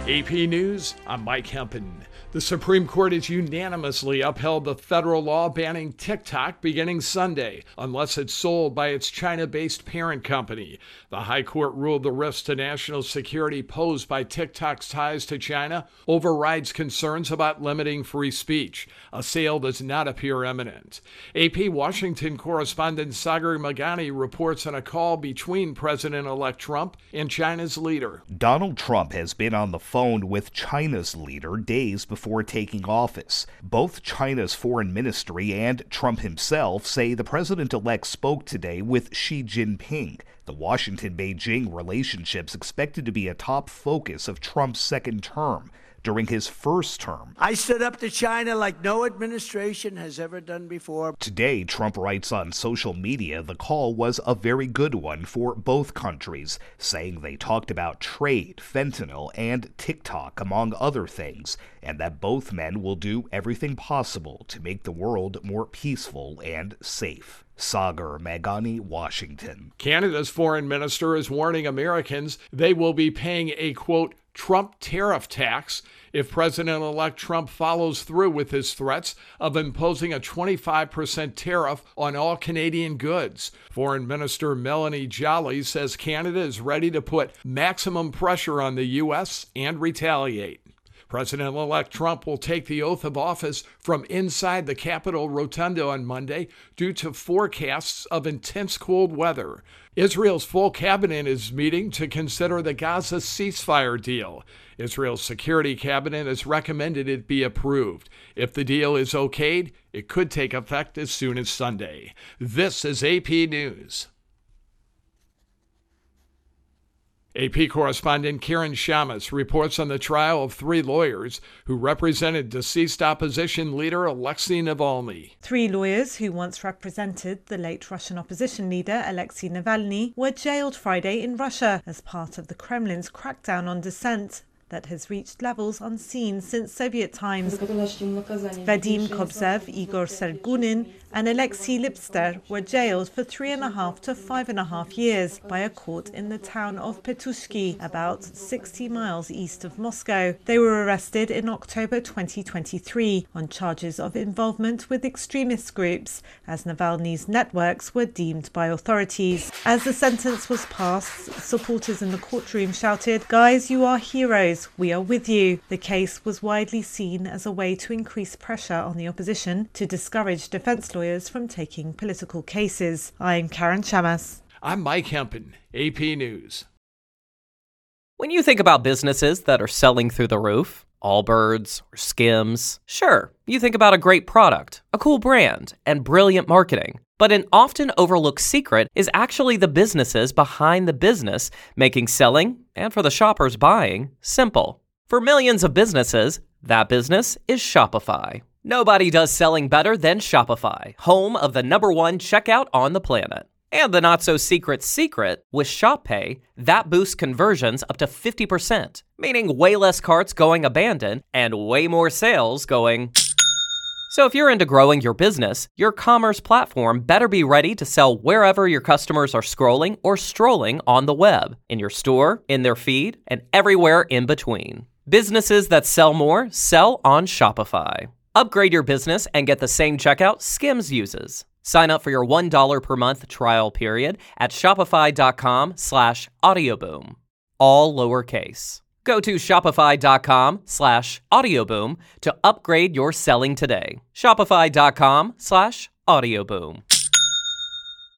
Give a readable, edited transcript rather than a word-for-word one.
AP News, I'm Mike Hempen. The Supreme Court has unanimously upheld the federal law banning TikTok beginning Sunday, unless it's sold by its China-based parent company. The High Court ruled the risks to national security posed by TikTok's ties to China overrides concerns about limiting free speech. A sale does not appear imminent. AP Washington correspondent Sagar Meghani reports on a call between President-elect Trump and China's leader. Donald Trump has been on the phone with China's leader days before taking office. Both China's foreign ministry and Trump himself say the president-elect spoke today with Xi Jinping. The Washington-Beijing relationship's expected to be a top focus of Trump's second term. During his first term, I stood up to China like no administration has ever done before. Today, Trump writes on social media the call was a very good one for both countries, saying they talked about trade, fentanyl, and TikTok, among other things, and that both men will do everything possible to make the world more peaceful and safe. Sagar Meghani, Washington. Canada's foreign minister is warning Americans they will be paying a, quote, Trump tariff tax if President-elect Trump follows through with his threats of imposing a 25% tariff on all Canadian goods. Foreign Minister Melanie Joly says Canada is ready to put maximum pressure on the U.S. and retaliate. President-elect Trump will take the oath of office from inside the Capitol Rotunda on Monday due to forecasts of intense cold weather. Israel's full cabinet is meeting to consider the Gaza ceasefire deal. Israel's security cabinet has recommended it be approved. If the deal is okayed, it could take effect as soon as Sunday. This is AP News. AP correspondent Karen Shamas reports on the trial of 3 lawyers who represented deceased opposition leader Alexei Navalny. 3 lawyers who once represented the late Russian opposition leader Alexei Navalny were jailed Friday in Russia as part of the Kremlin's crackdown on dissent that has reached levels unseen since Soviet times. Vadim Kobzev, Igor Sergunin, and Alexei Lipster were jailed for 3.5 to 5.5 years by a court in the town of Petushki, about 60 miles east of Moscow. They were arrested in October 2023 on charges of involvement with extremist groups, as Navalny's networks were deemed by authorities. As the sentence was passed, supporters in the courtroom shouted, "Guys, you are heroes. We are with you." The case was widely seen as a way to increase pressure on the opposition to discourage defense lawyers from taking political cases. I'm Karen Shamas. I'm Mike Hempen, AP News. When you think about businesses that are selling through the roof, Allbirds or Skims, sure, you think about a great product, a cool brand, and brilliant marketing. But an often overlooked secret is actually the businesses behind the business, making selling, and for the shoppers buying, simple. For millions of businesses, that business is Shopify. Nobody does selling better than Shopify, home of the #1 checkout on the planet. And the not-so-secret secret, with Shop Pay, that boosts conversions up to 50%, meaning way less carts going abandoned and way more sales going... So if you're into growing your business, your commerce platform better be ready to sell wherever your customers are scrolling or strolling on the web, in your store, in their feed, and everywhere in between. Businesses that sell more sell on Shopify. Upgrade your business and get the same checkout Skims uses. Sign up for your $1 per month trial period at shopify.com/audioboom. All lowercase. Go to shopify.com/audioboom to upgrade your selling today. Shopify.com/audioboom.